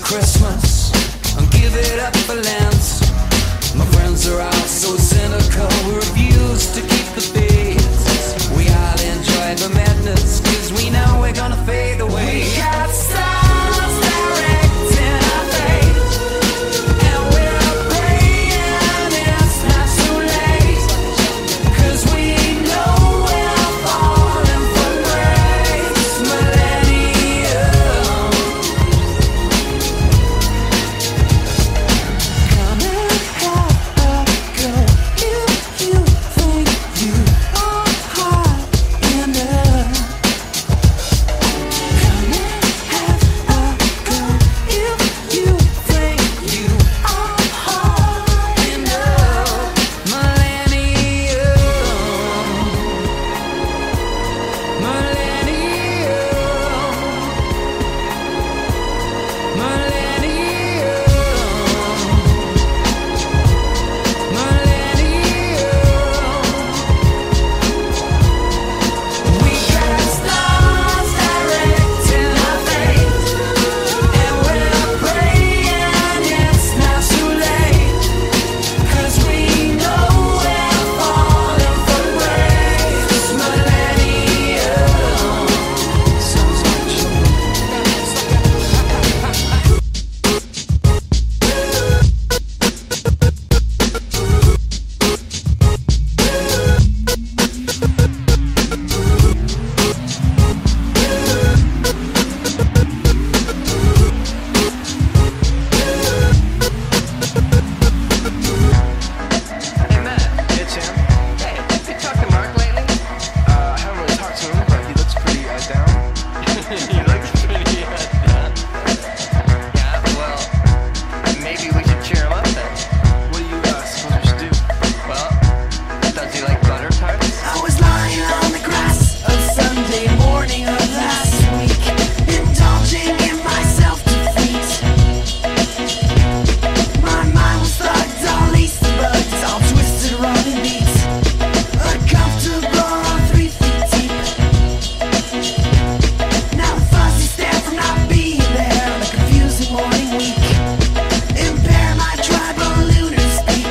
Christmas and give it up for Lent. My friends are all so cynical, we refuse to keep the faith. We all enjoy the madness, cause we know we're gonna fade away. We got stars directing our fate, and we're praying it's not too late, cause we know we're falling from grace. Millennium, come and have a go if you think you are hot enough. Come and have a go if you think you are hot enough. Millennium, we got stars directing our fate, and we're praying it's not too late, cause we know we're falling from grace. Millennium, sounds like Hey Matt. Hey Tim. Hey, have you talked to Mark lately? I haven't really talked to him, but he looks pretty down. He looks pretty down. Yeah, well, maybe we should cheer him up then. What do you suppose we should do? Well, does he like butter tarts? I was lying on the grass a Sunday morning of last week, indulging in my self-defeat. My mind was thugged, all Easter bugs, all twisted around and beat. Uncomfortable on 3 feet deep. Now the fuzzy stare from not being there on a confusing morning week. Impair my tribal lunar speak.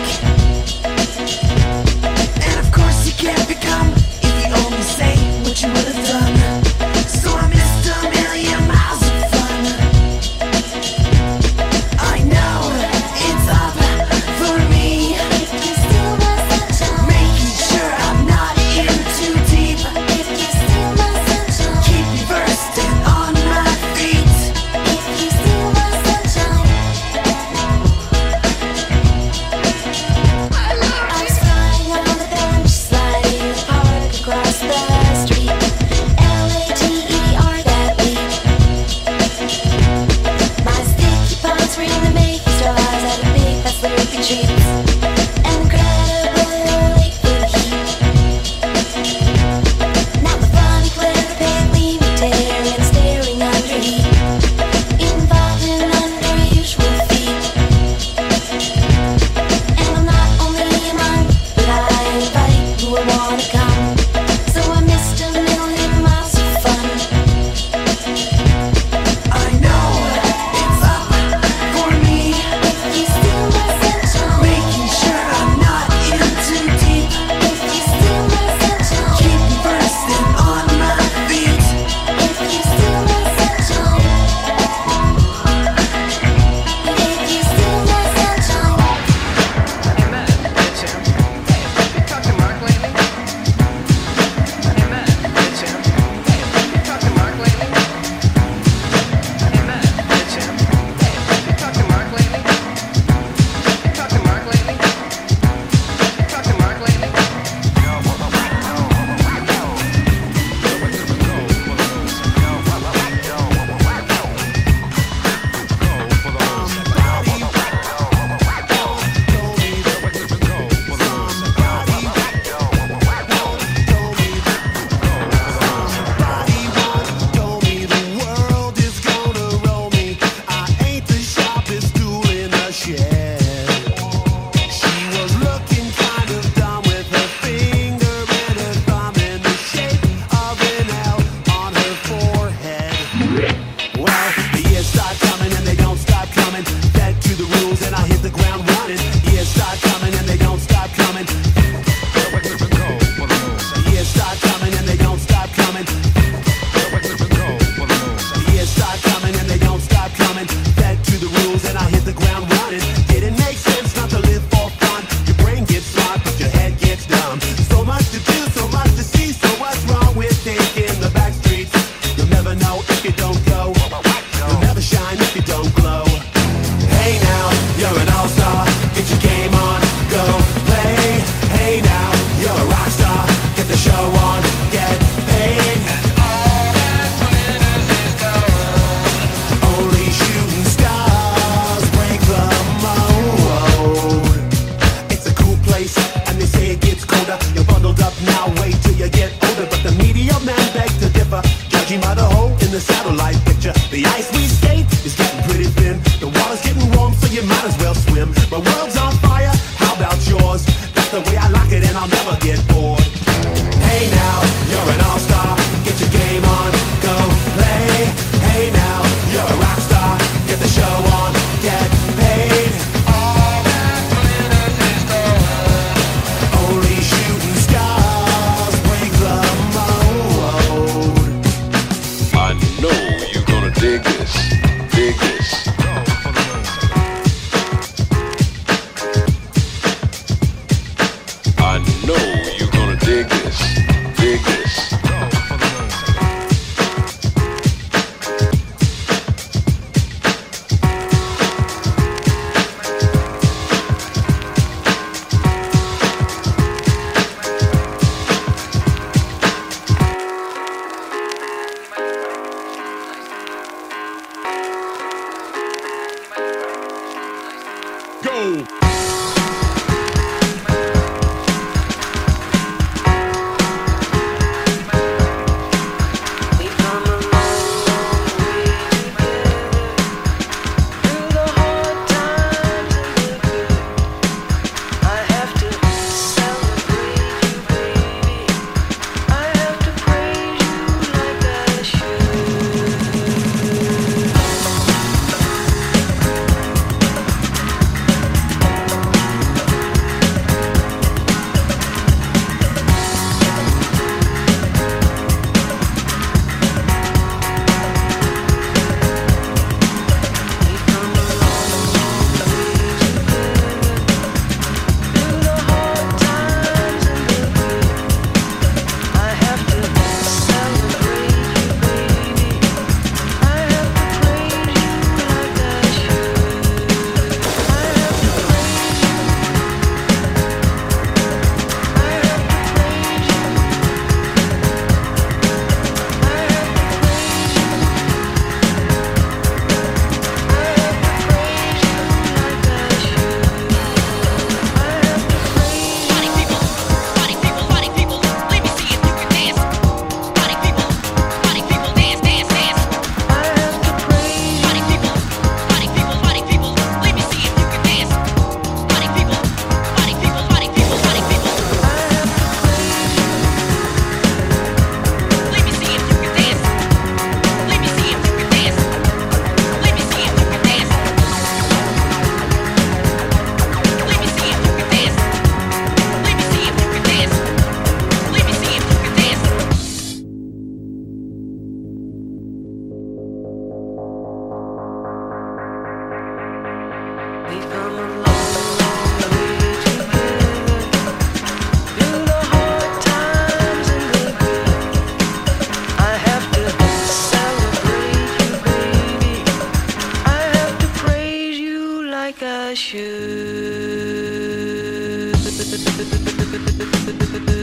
And of course you can't become if you only say what you would have done. So I missed a million miles of fun. I know it's up for me, making sure I'm not in too deep. Keep me versed and on my feet. I was flying on the bench, sliding in the park across the street. LATER that week. My sticky palms were in the making stars at a big fast slurping treats. An incredible wait for the heat. Now the funny glare of pale gleaming tear and staring under heat, involved in unusual feat. And I'm not only among, but I invite who will wanna come. So I missed a million miles of fun. I know it's up for me, If you steal my sunshine, ground running. Didn't make sense not to live for fun. Your brain gets smart, but your head gets dumb. So much to do, so much to see. So what's wrong with taking the back streets? You'll never know if you don't go. You'll never shine if you don't glow. Hey now, you're an all-star. Get your game on, go play. Hey now, you're a rock star. Get the show on, get paid. Only shooting stars break the mold. It's a cool place, and they say it gets colder. You're bundled up now, wait till you get older. But the media man begs to differ, judging by the hole in the satellite picture. The ice we skate is getting pretty thin. The water's getting warm, so you might as well swim. My world's on fire, how about yours? That's the way I like it, and I'll never get bored. Hey now, you're an all-star. Get your game on, go play. Hey now, you're a rock star. Get the show on, get paid. Only shooting stars break the mold. I know you're gonna dig this, dig this. I know you're gonna dig this, dig this. Go! Should